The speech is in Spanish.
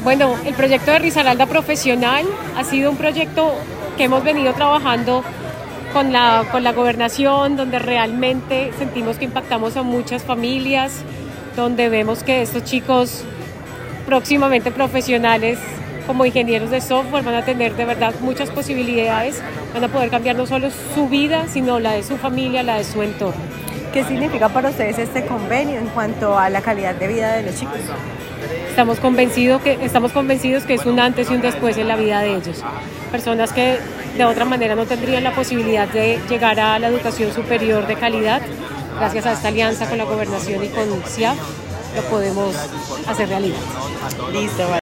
Bueno, el proyecto de Risaralda Profesional ha sido un proyecto que hemos venido trabajando con la gobernación, donde realmente sentimos que impactamos a muchas familias, donde vemos que estos chicos próximamente profesionales como ingenieros de software van a tener de verdad muchas posibilidades, van a poder cambiar no solo su vida, sino la de su familia, la de su entorno. ¿Qué significa para ustedes este convenio en cuanto a la calidad de vida de los chicos? Estamos convencidos que es un antes y un después en la vida de ellos. Personas que de otra manera no tendrían la posibilidad de llegar a la educación superior de calidad. Gracias a esta alianza con la gobernación y con CIAF lo podemos hacer realidad. Listo, vale.